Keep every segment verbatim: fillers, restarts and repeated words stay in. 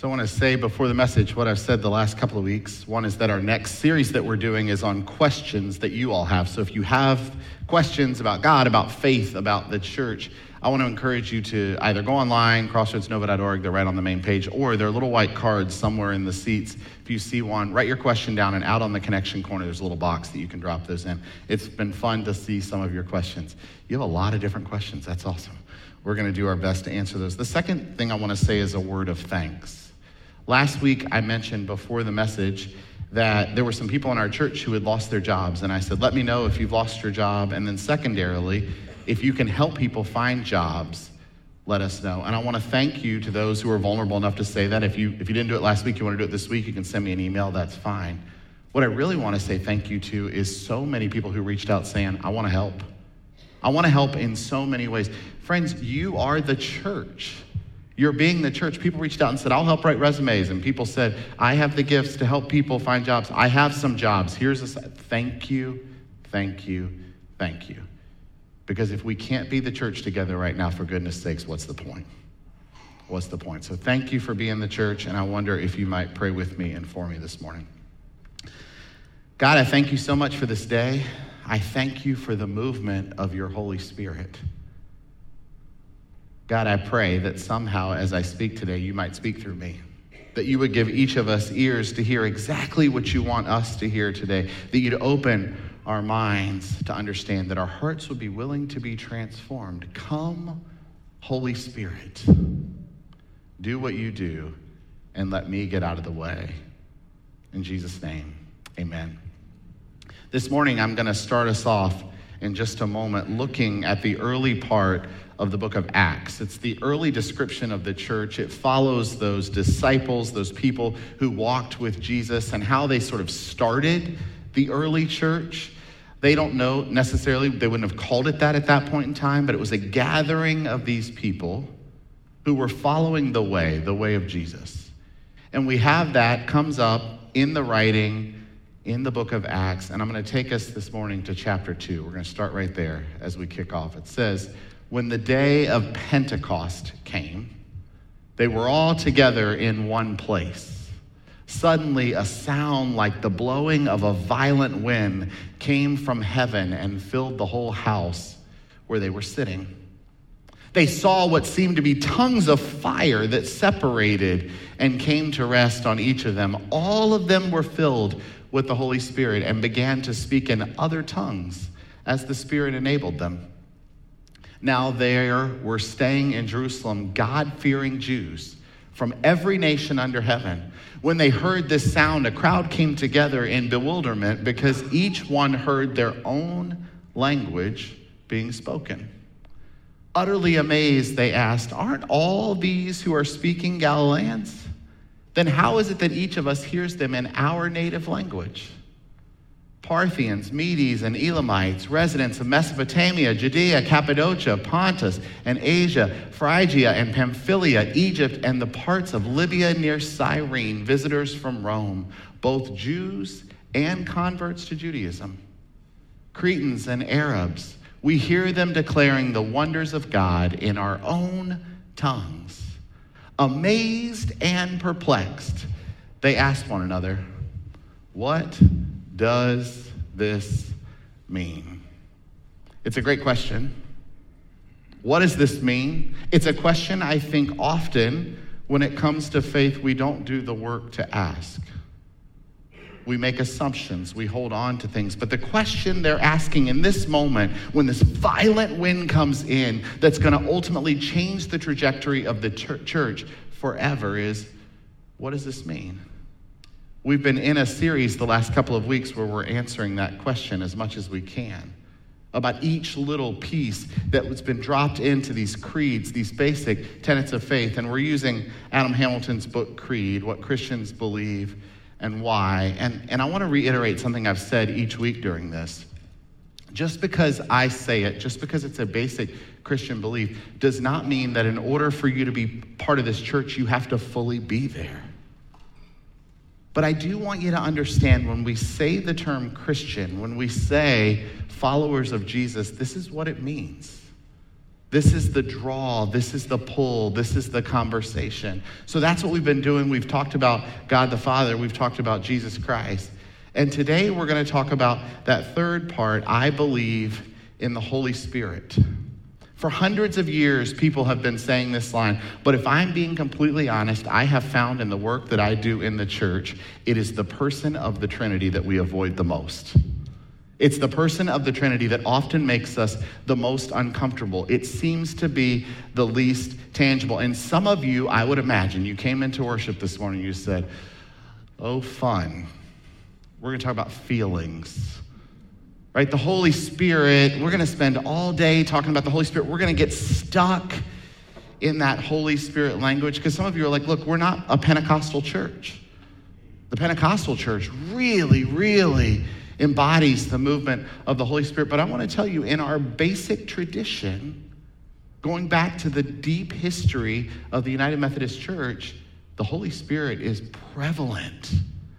So I want to say before the message what I've said the last couple of weeks. One is that our next series that we're doing is on questions that you all have. So if you have questions about God, about faith, about the church, I want to encourage you to either go online, crossroads nova dot org, they're right on the main page, or there are little white cards somewhere in the seats. If you see one, write your question down, and out on the connection corner, there's a little box that you can drop those in. It's been fun to see some of your questions. You have a lot of different questions. That's awesome. We're going to do our best to answer those. The second thing I want to say is a word of thanks. Last week, I mentioned before the message that there were some people in our church who had lost their jobs, and I said, let me know if you've lost your job, and then secondarily, if you can help people find jobs, let us know. And I want to thank you to those who are vulnerable enough to say that. If you if you didn't do it last week, you want to do it this week, you can send me an email, that's fine. What I really want to say thank you to is so many people who reached out saying, I want to help. I want to help in so many ways. Friends, you are the church. You're being the church. People reached out and said, I'll help write resumes. And people said, I have the gifts to help people find jobs. I have some jobs. Here's a, thank you, thank you, thank you. Because if we can't be the church together right now, for goodness sakes, what's the point? What's the point? So thank you for being the church, and I wonder if you might pray with me and for me this morning. God, I thank you so much for this day. I thank you for the movement of your Holy Spirit. God, I pray that somehow as I speak today, you might speak through me. That you would give each of us ears to hear exactly what you want us to hear today. That you'd open our minds to understand, that our hearts would be willing to be transformed. Come, Holy Spirit, do what you do and let me get out of the way. In Jesus' name, amen. This morning, I'm going to start us off in just a moment looking at the early part of the book of Acts. It's the early description of the church. It follows those disciples, those people who walked with Jesus, and how they sort of started the early church. They don't know necessarily, they wouldn't have called it that at that point in time, but it was a gathering of these people who were following the way, the way of Jesus. And we have that comes up in the writing in the book of Acts, and I'm going to take us this morning to chapter two. We're going to start right there as we kick off. It says, when the day of Pentecost came, they were all together in one place. Suddenly, a sound like the blowing of a violent wind came from heaven and filled the whole house where they were sitting. They saw what seemed to be tongues of fire that separated and came to rest on each of them. All of them were filled with the Holy Spirit and began to speak in other tongues as the Spirit enabled them. Now there were staying in Jerusalem God-fearing Jews from every nation under heaven. When they heard this sound, a crowd came together in bewilderment because each one heard their own language being spoken. Utterly amazed, they asked, aren't all these who are speaking Galileans? Then how is it that each of us hears them in our native language? Parthians, Medes, and Elamites, residents of Mesopotamia, Judea, Cappadocia, Pontus, and Asia, Phrygia, and Pamphylia, Egypt, and the parts of Libya near Cyrene, visitors from Rome, both Jews and converts to Judaism, Cretans and Arabs, we hear them declaring the wonders of God in our own tongues. Amazed and perplexed, they asked one another, what does this mean? It's a great question. What does this mean? It's a question I think often when it comes to faith, we don't do the work to ask. We make assumptions, we hold on to things. But the question they're asking in this moment, when this violent wind comes in, that's going to ultimately change the trajectory of the church forever is, what does this mean? We've been in a series the last couple of weeks where we're answering that question as much as we can about each little piece that's been dropped into these creeds, these basic tenets of faith. And we're using Adam Hamilton's book, Creed, What Christians Believe and Why. And, and I want to reiterate something I've said each week during this. Just because I say it, just because it's a basic Christian belief, does not mean that in order for you to be part of this church, you have to fully be there. But I do want you to understand when we say the term Christian, when we say followers of Jesus, this is what it means. This is the draw. This is the pull. This is the conversation. So that's what we've been doing. We've talked about God the Father. We've talked about Jesus Christ. And today we're going to talk about that third part, I believe in the Holy Spirit. For hundreds of years, people have been saying this line, but if I'm being completely honest, I have found in the work that I do in the church, it is the person of the Trinity that we avoid the most. It's the person of the Trinity that often makes us the most uncomfortable. It seems to be the least tangible. And some of you, I would imagine, you came into worship this morning, you said, oh, fun. We're going to talk about feelings, right? The Holy Spirit, we're going to spend all day talking about the Holy Spirit. We're going to get stuck in that Holy Spirit language because some of you are like, look, we're not a Pentecostal church. The Pentecostal church really, really embodies the movement of the Holy Spirit. But I want to tell you, in our basic tradition, going back to the deep history of the United Methodist Church, the Holy Spirit is prevalent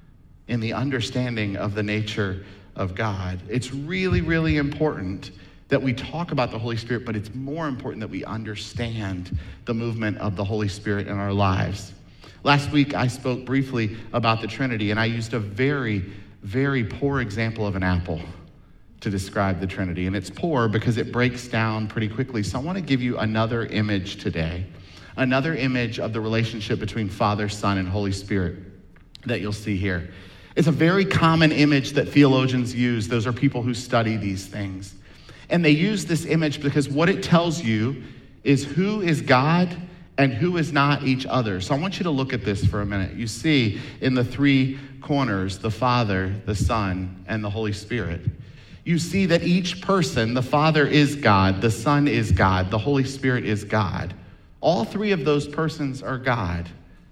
in the understanding of the nature of God. It's really, really important that we talk about the Holy Spirit, but it's more important that we understand the movement of the Holy Spirit in our lives. Last week, I spoke briefly about the Trinity, and I used a very very poor example of an apple to describe the Trinity. And it's poor because it breaks down pretty quickly. So I want to give you another image today, another image of the relationship between Father, Son, and Holy Spirit that you'll see here. It's a very common image that theologians use. Those are people who study these things. And they use this image because what it tells you is who is God and who is not each other. So I want you to look at this for a minute. You see in the three corners, the Father, the Son, and the Holy Spirit. You see that each person, the Father is God, the Son is God, the Holy Spirit is God. All three of those persons are God,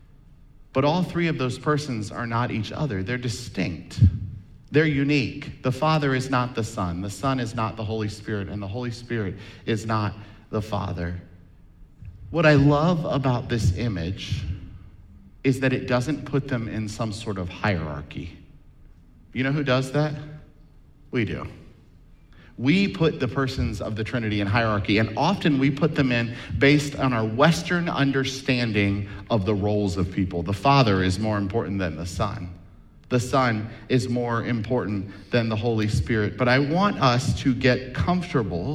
but all three of those persons are not each other. They're distinct. They're unique. The Father is not the Son, the Son is not the Holy Spirit, and the Holy Spirit is not the Father. What I love about this image is that it doesn't put them in some sort of hierarchy. You know who does that? We do. We put the persons of the Trinity in hierarchy, and often we put them in based on our Western understanding of the roles of people. The Father is more important than the Son. The Son is more important than the Holy Spirit. But I want us to get comfortable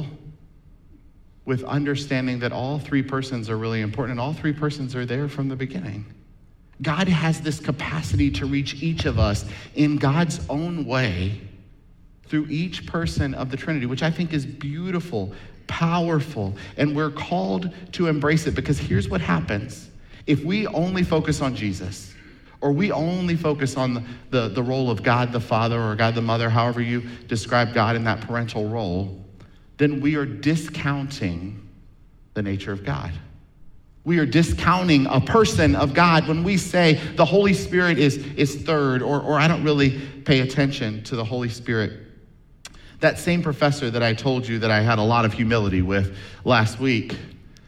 with understanding that all three persons are really important, and all three persons are there from the beginning. God has this capacity to reach each of us in God's own way through each person of the Trinity, which I think is beautiful, powerful, and we're called to embrace it because here's what happens. If we only focus on Jesus, or we only focus on the, the, the role of God the Father or God the Mother, however you describe God in that parental role, then we are discounting the nature of God. We are discounting a person of God when we say the Holy Spirit is, is third, or, or I don't really pay attention to the Holy Spirit. That same professor that I told you that I had a lot of humility with last week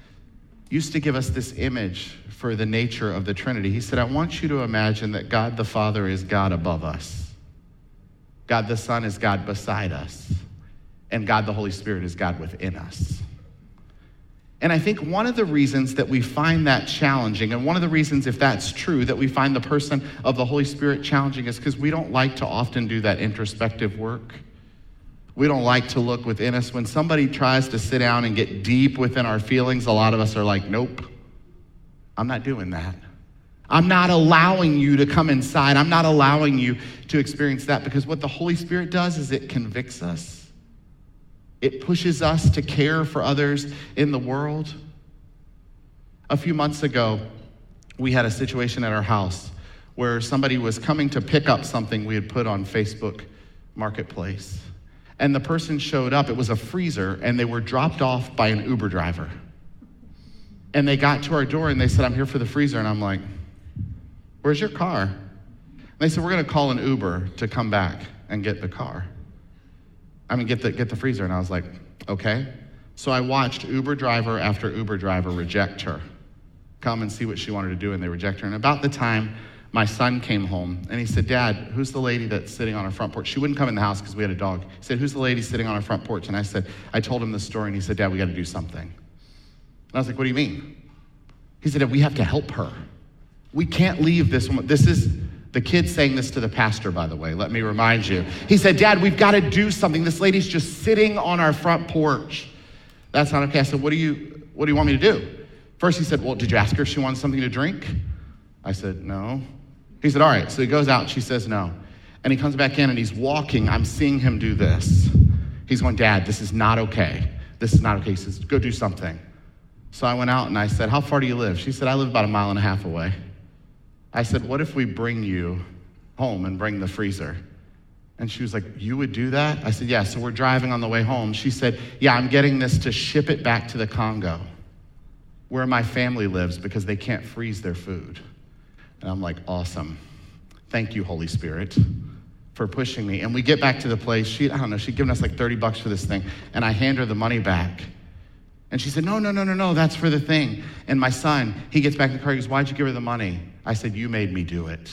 used to give us this image for the nature of the Trinity. He said, I want you to imagine that God the Father is God above us. God the Son is God beside us. And God the Holy Spirit is God within us. And I think one of the reasons that we find that challenging, and one of the reasons, if that's true, that we find the person of the Holy Spirit challenging is because we don't like to often do that introspective work. We don't like to look within us. When somebody tries to sit down and get deep within our feelings, a lot of us are like, nope, I'm not doing that. I'm not allowing you to come inside. I'm not allowing you to experience that, because what the Holy Spirit does is it convicts us. It pushes us to care for others in the world. A few months ago, we had a situation at our house where somebody was coming to pick up something we had put on Facebook Marketplace. And the person showed up, it was a freezer, and they were dropped off by an Uber driver. And they got to our door and they said, I'm here for the freezer. And I'm like, where's your car? And they said, we're gonna call an Uber to come back and get the car. I mean, get the, get the freezer. And I was like, okay. So I watched Uber driver after Uber driver reject her, come and see what she wanted to do, and they reject her. And about the time my son came home, and he said, Dad, who's the lady that's sitting on our front porch? She wouldn't come in the house because we had a dog. He said, who's the lady sitting on our front porch? And I said, I told him the story, and he said, Dad, we got to do something. And I was like, what do you mean? He said, we have to help her. We can't leave this woman. This is the kid saying this to the pastor, by the way. Let me remind you. He said, Dad, we've got to do something. This lady's just sitting on our front porch. That's not okay. I said, what do you, what do you want me to do? First he said, well, did you ask her if she wanted something to drink? I said, no. He said, all right. So he goes out and she says no. And he comes back in and he's walking. I'm seeing him do this. He's going, Dad, this is not okay. This is not okay. He says, go do something. So I went out and I said, how far do you live? She said, I live about a mile and a half away. I said, what if we bring you home and bring the freezer? And she was like, you would do that? I said, yeah. So we're driving on the way home. She said, yeah, I'm getting this to ship it back to the Congo, where my family lives, because they can't freeze their food. And I'm like, awesome. Thank you, Holy Spirit, for pushing me. And we get back to the place. She, I don't know, she'd given us like thirty bucks for this thing. And I hand her the money back. And she said, no, no, no, no, no, that's for the thing. And my son, he gets back in the car. He goes, why'd you give her the money? I said, you made me do it.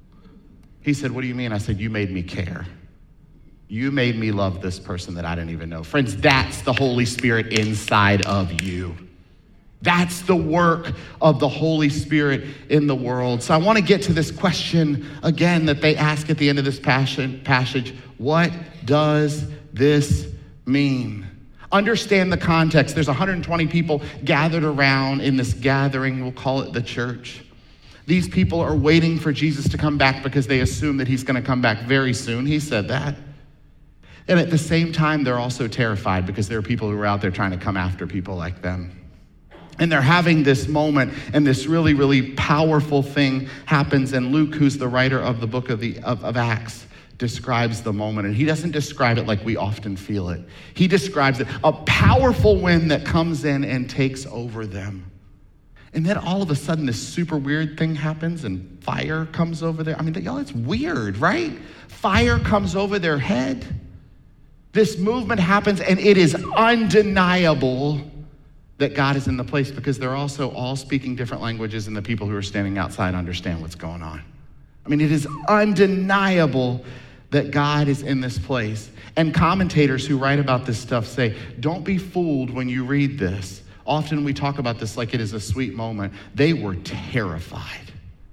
He said, what do you mean? I said, you made me care. You made me love this person that I didn't even know. Friends, that's the Holy Spirit inside of you. That's the work of the Holy Spirit in the world. So I want to get to this question again that they ask at the end of this passage. What does this mean? Understand the context. There's one hundred twenty people gathered around in this gathering. We'll call it the church. These people are waiting for Jesus to come back because they assume that he's going to come back very soon. He said that. And at the same time, they're also terrified because there are people who are out there trying to come after people like them. And they're having this moment, and this really, really powerful thing happens. And Luke, who's the writer of the book of, the, of, of Acts, describes the moment. And he doesn't describe it like we often feel it. He describes it, a powerful wind that comes in and takes over them. And then all of a sudden, this super weird thing happens, and fire comes over there. I mean, y'all, it's weird, right? Fire comes over their head. This movement happens, and it is undeniable that God is in the place, because they're also all speaking different languages, and the people who are standing outside understand what's going on. I mean, it is undeniable that God is in this place. And commentators who write about this stuff say, don't be fooled when you read this. Often we talk about this like it is a sweet moment. They were terrified.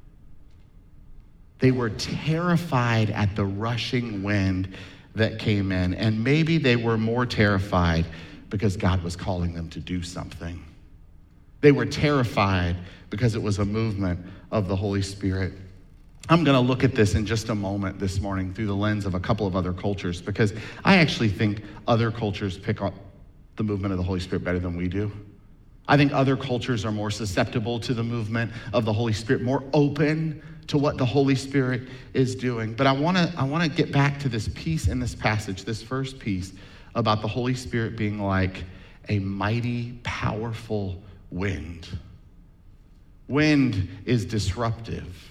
They were terrified at the rushing wind that came in. And maybe they were more terrified because God was calling them to do something. They were terrified because it was a movement of the Holy Spirit. I'm going to look at this in just a moment this morning through the lens of a couple of other cultures, because I actually think other cultures pick up the movement of the Holy Spirit better than we do. I think other cultures are more susceptible to the movement of the Holy Spirit, more open to what the Holy Spirit is doing. But I want to I want to get back to this piece in this passage, this first piece, about the Holy Spirit being like a mighty, powerful wind. Wind is disruptive.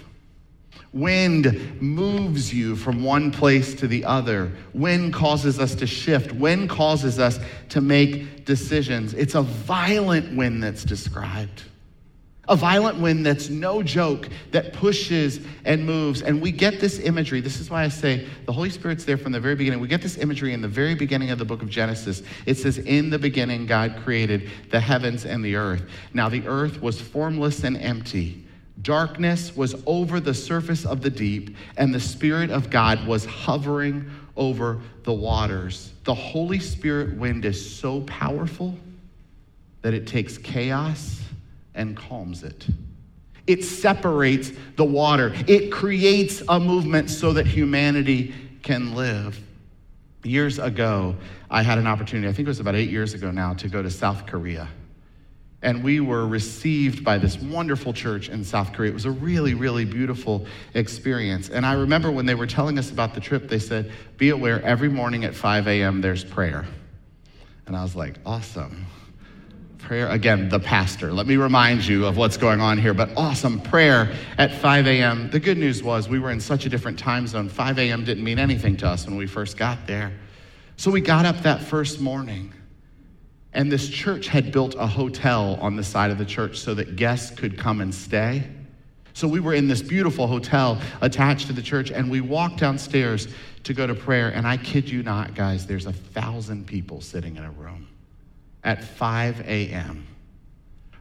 Wind moves you from one place to the other. Wind causes us to shift. Wind causes us to make decisions. It's a violent wind that's described. A violent wind that's no joke, that pushes and moves. And we get this imagery. This is why I say the Holy Spirit's there from the very beginning. We get this imagery in the very beginning of the book of Genesis. It says, in the beginning, God created the heavens and the earth. Now the earth was formless and empty. Darkness was over the surface of the deep, and the Spirit of God was hovering over the waters. The Holy Spirit wind is so powerful that it takes chaos and calms it. It separates the water. It creates a movement so that humanity can live. Years ago, I had an opportunity, I think it was about eight years ago now, to go to South Korea. And we were received by this wonderful church in South Korea. It was a really, really beautiful experience. And I remember when they were telling us about the trip, they said, be aware, every morning at five a.m. there's prayer. And I was like, awesome. Prayer, again, the pastor. Let me remind you of what's going on here, but awesome prayer at five a.m. The good news was we were in such a different time zone. five a.m. didn't mean anything to us when we first got there. So we got up that first morning, and this church had built a hotel on the side of the church so that guests could come and stay. So we were in this beautiful hotel attached to the church, and we walked downstairs to go to prayer, and I kid you not, guys, there's a thousand people sitting in a room at five a.m.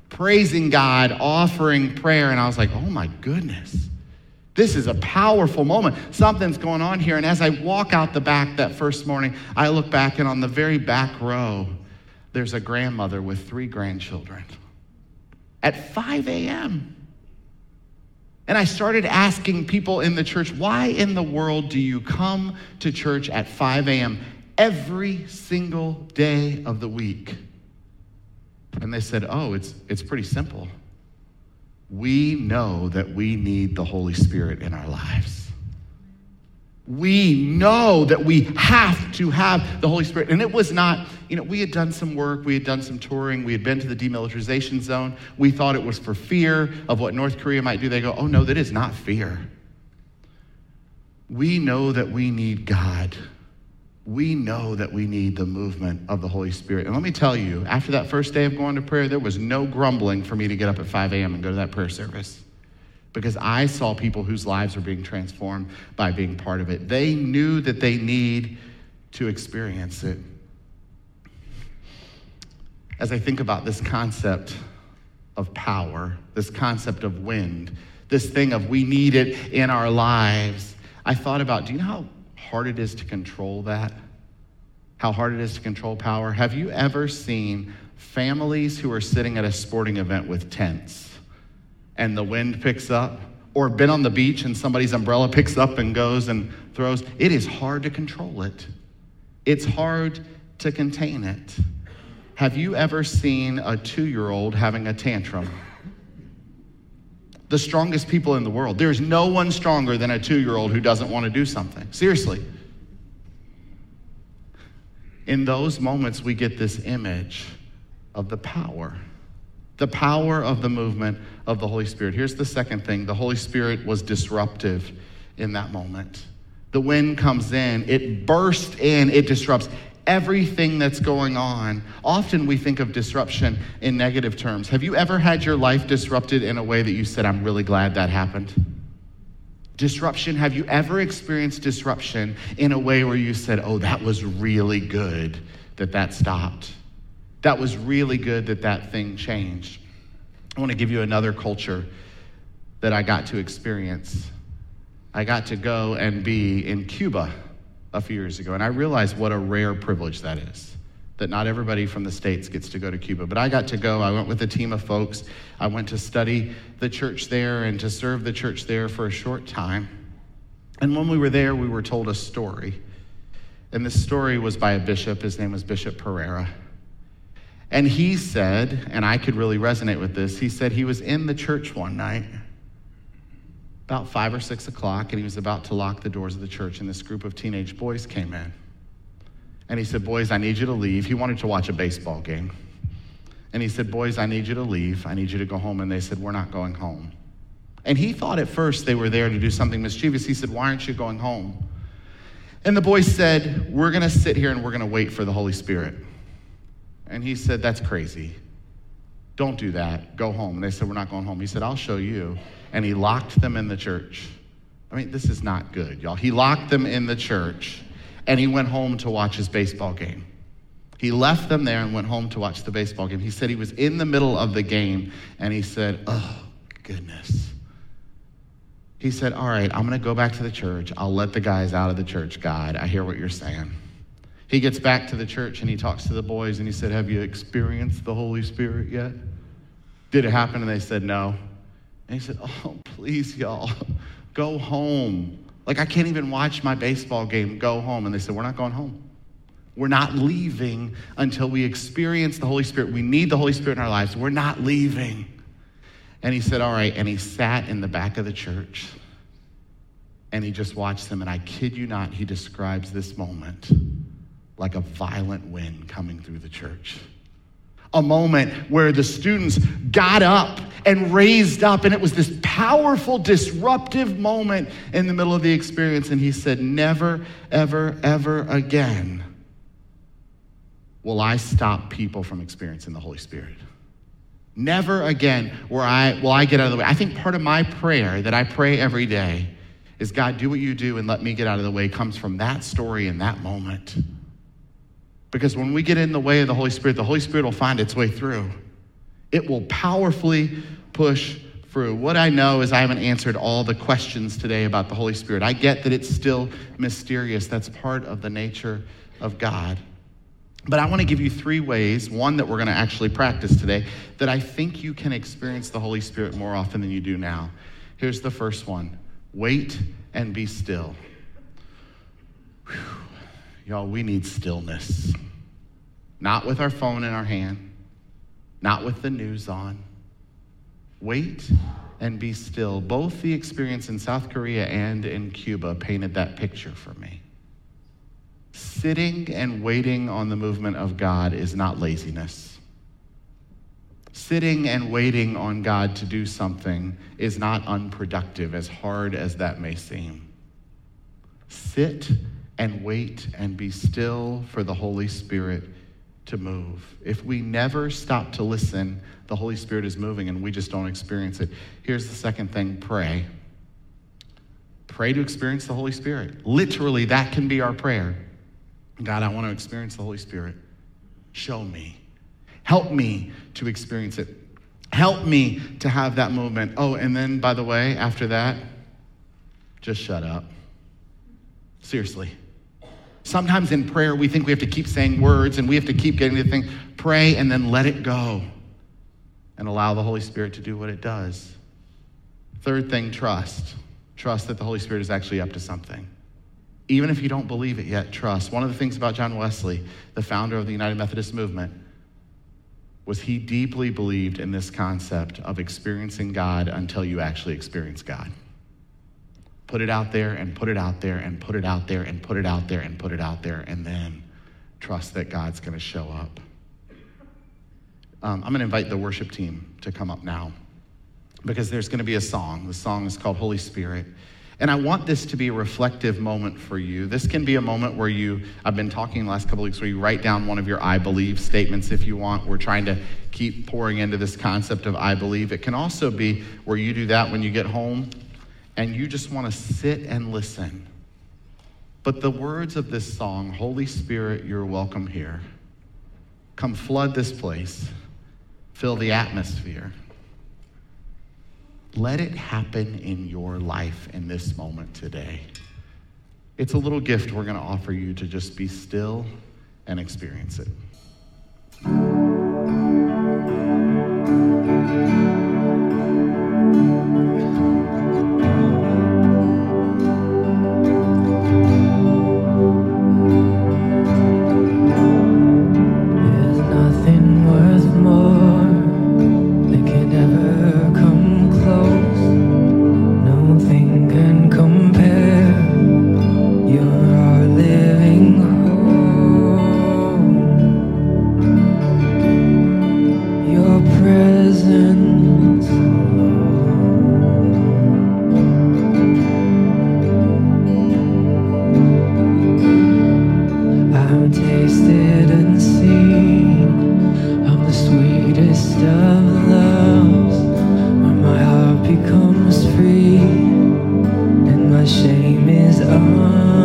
praising God, offering prayer. And I was like, oh my goodness, this is a powerful moment. Something's going on here. And as I walk out the back that first morning, I look back, and on the very back row, there's a grandmother with three grandchildren at five a.m. And I started asking people in the church, why in the world do you come to church at five a.m. every single day of the week? And they said, oh, it's it's pretty simple. We know that we need the Holy Spirit in our lives. We know that we have to have the Holy Spirit. And it was not, you know, we had done some work, we had done some touring, we had been to the demilitarization zone. We thought it was for fear of what North Korea might do. They go, oh no, that is not fear. We know that we need God. We know that we need the movement of the Holy Spirit. And let me tell you, after that first day of going to prayer, there was no grumbling for me to get up at five a.m. and go to that prayer service, because I saw people whose lives were being transformed by being part of it. They knew that they need to experience it. As I think about this concept of power, this concept of wind, this thing of we need it in our lives, I thought about, do you know how hard it is to control that? How hard it is to control power? Have you ever seen families who are sitting at a sporting event with tents and the wind picks up, or been on the beach and somebody's umbrella picks up and goes and throws? It is hard to control it. It's hard to contain it. Have you ever seen a two-year-old having a tantrum? The strongest people in the world. There's no one stronger than a two-year-old who doesn't want to do something. Seriously. In those moments, we get this image of the power. The power of the movement of the Holy Spirit. Here's the second thing. The Holy Spirit was disruptive in that moment. The wind comes in, it bursts in, it disrupts everything that's going on. Often we think of disruption in negative terms. Have you ever had your life disrupted in a way that you said, I'm really glad that happened? Disruption, have you ever experienced disruption in a way where you said, oh, that was really good that that stopped? That was really good that that thing changed. I want to give you another culture that I got to experience. I got to go and be in Cuba a few years ago, and I realized what a rare privilege that is, that not everybody from the States gets to go to Cuba. But I got to go. I went with a team of folks. I went to study the church there and to serve the church there for a short time. And when we were there, we were told a story. And this story was by a bishop. His name was Bishop Pereira. And he said, and I could really resonate with this, he said he was in the church one night, about five or six o'clock, and he was about to lock the doors of the church, and this group of teenage boys came in. And he said, boys, I need you to leave. He wanted to watch a baseball game. And he said, boys, I need you to leave. I need you to go home. And they said, we're not going home. And he thought at first they were there to do something mischievous. He said, why aren't you going home? And the boys said, we're going to sit here and we're going to wait for the Holy Spirit. And he said, that's crazy. Don't do that. Go home. And they said, we're not going home. He said, I'll show you. And he locked them in the church. I mean, this is not good, y'all. He locked them in the church, and he went home to watch his baseball game. He left them there and went home to watch the baseball game. He said he was in the middle of the game, and he said, oh, goodness. He said, all right, I'm going to go back to the church. I'll let the guys out of the church, God. I hear what you're saying. He gets back to the church and he talks to the boys and he said, have you experienced the Holy Spirit yet? Did it happen? And they said, no. And he said, oh, please, y'all, go home. Like, I can't even watch my baseball game. Go home. And they said, we're not going home. We're not leaving until we experience the Holy Spirit. We need the Holy Spirit in our lives. We're not leaving. And he said, all right. And he sat in the back of the church and he just watched them. And I kid you not, he describes this moment like a violent wind coming through the church. A moment where the students got up and raised up, and it was this powerful, disruptive moment in the middle of the experience. And he said, never, ever, ever again will I stop people from experiencing the Holy Spirit. Never again will I, will I get out of the way. I think part of my prayer that I pray every day is, God, do what you do and let me get out of the way, comes from that story and that moment. Because when we get in the way of the Holy Spirit, the Holy Spirit will find its way through. It will powerfully push through. What I know is I haven't answered all the questions today about the Holy Spirit. I get that it's still mysterious. That's part of the nature of God. But I want to give you three ways, one that we're going to actually practice today, that I think you can experience the Holy Spirit more often than you do now. Here's the first one. Wait and be still. Whew. Y'all, we need stillness. Not with our phone in our hand, not with the news on. Wait and be still. Both the experience in South Korea and in Cuba painted that picture for me. Sitting and waiting on the movement of God is not laziness. Sitting and waiting on God to do something is not unproductive, as hard as that may seem. Sit and wait and be still for the Holy Spirit to move. If we never stop to listen, the Holy Spirit is moving and we just don't experience it. Here's the second thing, pray. Pray to experience the Holy Spirit. Literally, that can be our prayer. God, I want to experience the Holy Spirit. Show me. Help me to experience it. Help me to have that movement. Oh, and then, by the way, after that, just shut up. Seriously. Sometimes in prayer, we think we have to keep saying words and we have to keep getting the thing. Pray and then let it go and allow the Holy Spirit to do what it does. Third thing, trust. Trust that the Holy Spirit is actually up to something. Even if you don't believe it yet, trust. One of the things about John Wesley, the founder of the United Methodist Movement, was he deeply believed in this concept of experiencing God until you actually experience God. Put it out there and put it out there and put it out there and put it out there and put it out there and then trust that God's going to show up. Um, I'm going to invite the worship team to come up now because there's going to be a song. The song is called Holy Spirit. And I want this to be a reflective moment for you. This can be a moment where you, I've been talking the last couple of weeks, where you write down one of your I believe statements if you want. We're trying to keep pouring into this concept of I believe. It can also be where you do that when you get home and you just want to sit and listen. But the words of this song, Holy Spirit, you're welcome here. Come flood this place. Fill the atmosphere. Let it happen in your life in this moment today. It's a little gift we're going to offer you to just be still and experience it.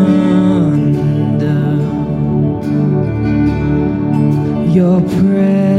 Your prayer